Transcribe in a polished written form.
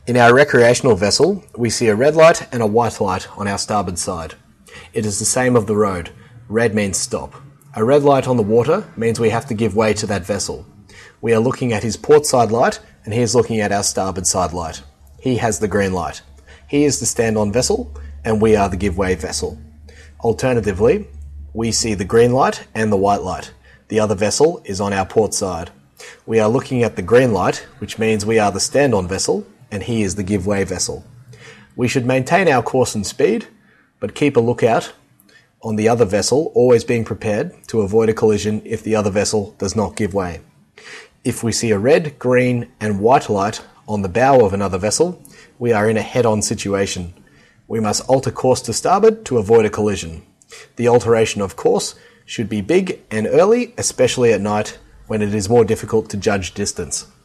In our recreational vessel, we see a red light and a white light on our starboard side. It is the same of the road. Red means stop. A red light on the water means we have to give way to that vessel. We are looking at his port side light and he is looking at our starboard side light. He has the green light. He is the stand-on vessel and we are the give-way vessel. Alternatively, we see the green light and the white light. The other vessel is on our port side. We are looking at the green light, which means we are the stand-on vessel and he is the give-way vessel. We should maintain our course and speed, but keep a lookout on the other vessel, always being prepared to avoid a collision if the other vessel does not give way. If we see a red, green and white light on the bow of another vessel, we are in a head-on situation. We must alter course to starboard to avoid a collision. The alteration of course should be big and early, especially at night when it is more difficult to judge distance.